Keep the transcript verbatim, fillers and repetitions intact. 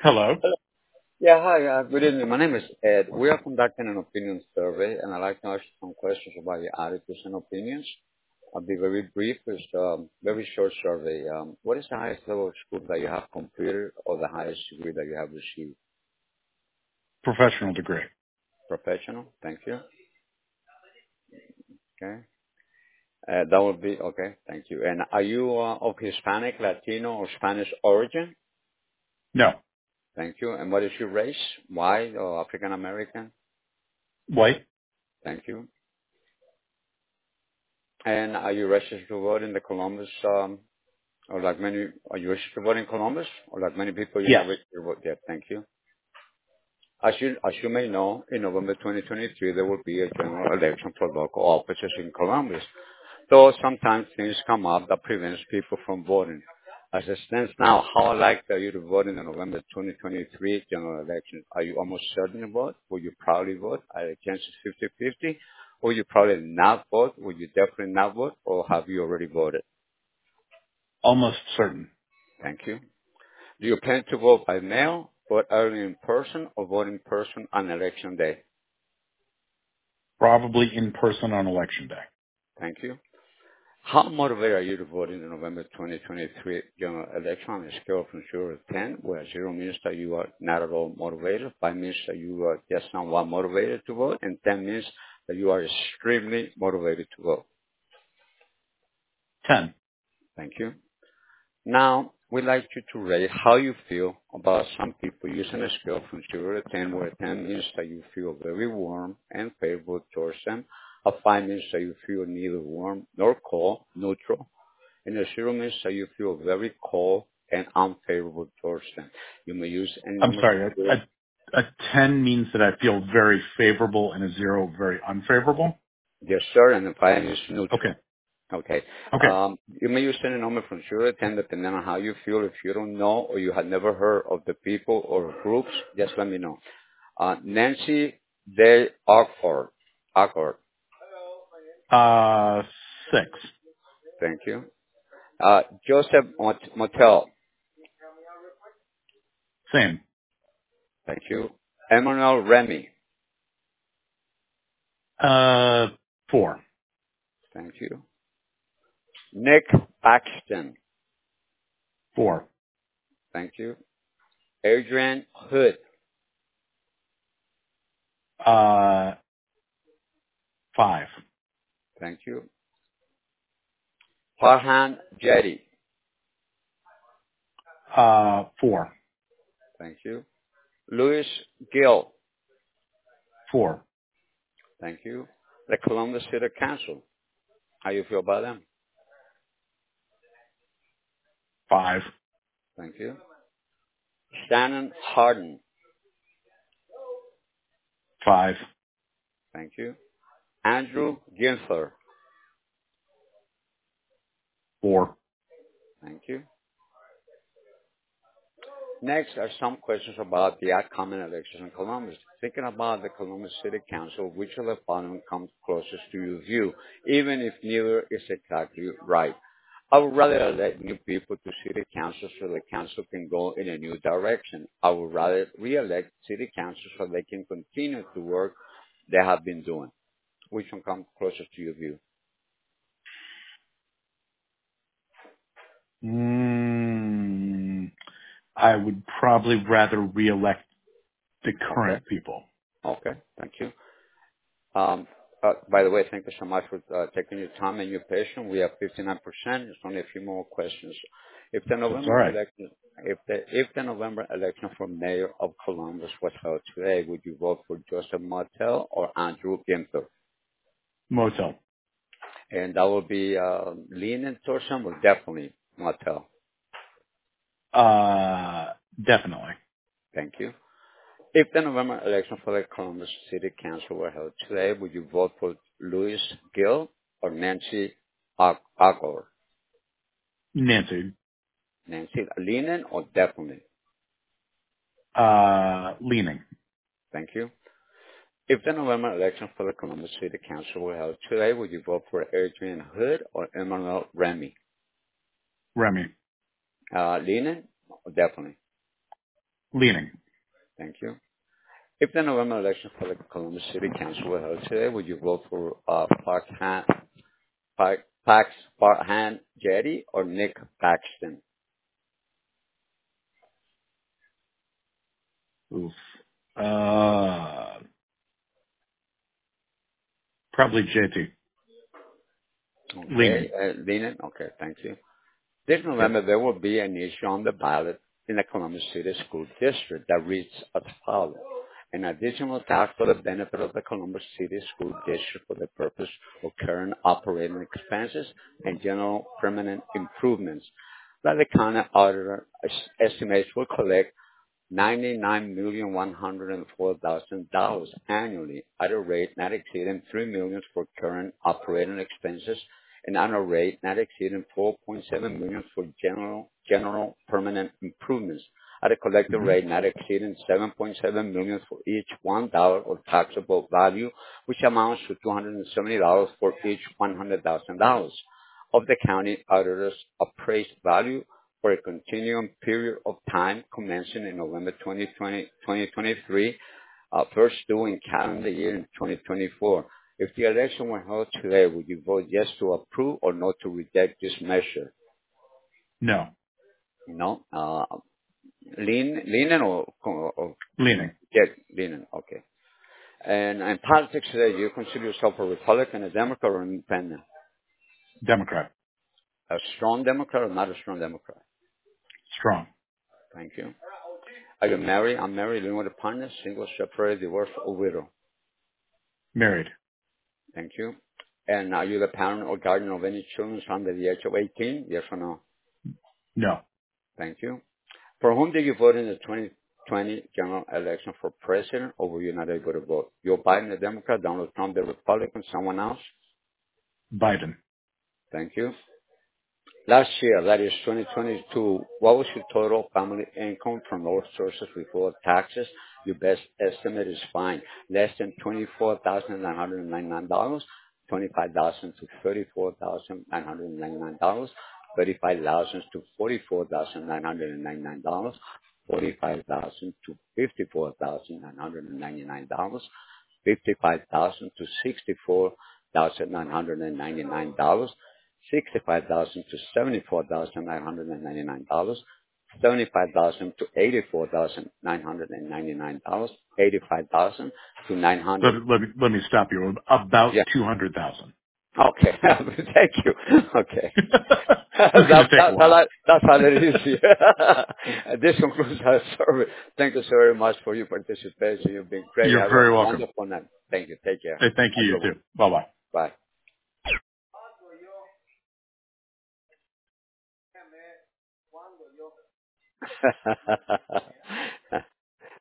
Hello. Hello. Yeah, hi. Uh, good evening. My name is Ed. We are conducting an opinion survey, and I'd like to ask you some questions about your attitudes and opinions. I'll be very brief. It's a very short survey. Um, what is the highest level of school that you have completed or the highest degree that you have received? Professional degree. Professional? Thank you. Okay. Uh, that would be, okay. Thank you. And are you uh, of Hispanic, Latino, or Spanish origin? No. Thank you. And what is your race? White or African American? White. Thank you. And are you registered to vote in the Columbus, um, or like many, are you registered to vote in Columbus? Or like many people, you're Yes. not registered to vote yet? Thank you. As you, as you may know, in November twenty twenty-three, there will be a general election for local offices in Columbus. Though sometimes things come up that prevents people from voting. As it stands now, how likely are you to vote in the November twenty twenty-three general election? Are you almost certain to vote? Will you probably vote? Are the chances fifty-fifty? Will you probably not vote? Will you definitely not vote? Or have you already voted? Almost certain. Thank you. Do you plan to vote by mail, vote early in person, or vote in person on election day? Probably in person on election day. Thank you. How motivated are you to vote in the November twenty twenty-three general election on a scale from zero to ten, where zero means that you are not at all motivated, five means that you are just somewhat motivated to vote, and ten means that you are extremely motivated to vote? Ten. Thank you. Now, we'd like you to rate how you feel about some people using a scale from zero to ten, where ten means that you feel very warm and favorable towards them. A five means that you feel neither warm nor cold, neutral. And a zero means that you feel very cold and unfavorable towards them. You may use any I'm number from sorry. A, zero. a, a ten means that I feel very favorable and a zero very unfavorable. Yes, sir, and a five is Okay. neutral. Okay. Okay. Um, you may use any number from zero to ten depending on how you feel. If you don't know or you have never heard of the people or groups, just let me know. Uh, Nancy Day Awkward. Awkward. Uh, six. Thank you. Uh, Joseph Mot- Motel. Same. Thank you. Emmanuel Remy. Uh, four. Thank you. Nick Paxton. Four. Thank you. Adrian Hood. Uh, five. Thank you. Farhan Jetty. Uh, four. Thank you. Louis Gill. Four. Thank you. The Columbus City Council. How you feel about them? Five. Thank you. Shannon Harden. Five. Thank you. Andrew Ginther. Four. Thank you. Next are some questions about the upcoming elections in Columbus. Thinking about the Columbus City Council, which of the following comes closest to your view, even if neither is exactly right? I would rather elect new people to city council so the council can go in a new direction. I would rather re-elect city council so they can continue to work they have been doing. Which one comes closest to your view? Mm, I would probably rather reelect the Okay. current people. Okay. Thank you. Um, uh, by the way, thank you so much for uh, taking your time and your patience. We have fifty-nine percent. It's only a few more questions. If the That's all November right. election, if the if the November election for mayor of Columbus was held today, would you vote for Joseph Martel or Andrew Ginther? Motel. And that would be uh, leaning towards him or definitely Martel. Uh, definitely. Thank you. If the November election for the Columbus City Council were held today, would you vote for Louis Gill or Nancy Agor? Nancy. Nancy, leaning or definitely? Uh, leaning. Thank you. If the November election for the Columbus City Council were held today, would you vote for Adrian Hood or Emmanuel Remy? Remy. Uh, leaning or definitely? Leaning. Thank you. If the November election for the Columbus City Council were held today, would you vote for uh, Park Han, Park, Pax Farhan Jetty or Nick Paxton? Oof. Uh, probably J T. Okay, Leaning. uh, Leaning. Okay, thank you. This Yep. November, there will be an issue on the ballot in the Columbus City School District that reads as follows. An additional tax for the benefit of the Columbus City School District for the purpose of current operating expenses and general permanent improvements that the county auditor es- estimates will collect ninety-nine million one hundred four thousand dollars annually at a rate not exceeding three million dollars for current operating expenses and at a rate not exceeding four point seven million dollars for general general permanent improvements at a collective Mm-hmm. rate not exceeding seven point seven million dollars for each one dollar of taxable value, which amounts to two hundred seventy dollars for each one hundred thousand dollars of the county auditor's appraised value for a continuing period of time commencing in November twenty twenty, twenty twenty-three, uh, first due in calendar year in twenty twenty-four. If the election were held today, would you vote yes to approve or no to reject this measure? No. No? Uh, lean, leaning or, or, or Leaning. yeah, leaning, okay. And in politics today, do you consider yourself a Republican, a Democrat, or an independent? Democrat. A strong Democrat or not a strong Democrat? Strong. Thank you. Are you married? I'm married, living with a partner, single, separated, divorced, or widow. Married. Thank you. And are you the parent or guardian of any children under the age of eighteen? Yes or no? No. Thank you. For whom did you vote in the twenty twenty general election for president, or were you not able to vote? Joe Biden, the Democrat, Donald Trump, the Republican, someone else? Biden. Thank you. Last year, that is twenty twenty-two, what was your total family income from all sources before taxes? Your best estimate is fine. Less than twenty-four thousand nine hundred ninety-nine dollars, twenty-five thousand dollars to thirty-four thousand nine hundred ninety-nine dollars, thirty-five thousand dollars to forty-four thousand nine hundred ninety-nine dollars, forty-five thousand dollars to fifty-four thousand nine hundred ninety-nine dollars, fifty-five thousand dollars to sixty-four thousand nine hundred ninety-nine dollars, sixty-five thousand dollars to seventy-four thousand nine hundred ninety-nine dollars, seventy-five thousand dollars to eighty-four thousand nine hundred ninety-nine dollars, eighty-five thousand dollars to nine Let, hundred. let me let me stop you. About Yeah. two hundred thousand. Okay. Thank you. Okay. It's going to that, take a that, while. that, that's how it is here. This concludes our survey. Thank you so very much for your participation. You've been great. You're Have very a welcome. wonderful night. Thank you. Take care. Hey, thank you. Have a You good too. Bye bye. one. Bye.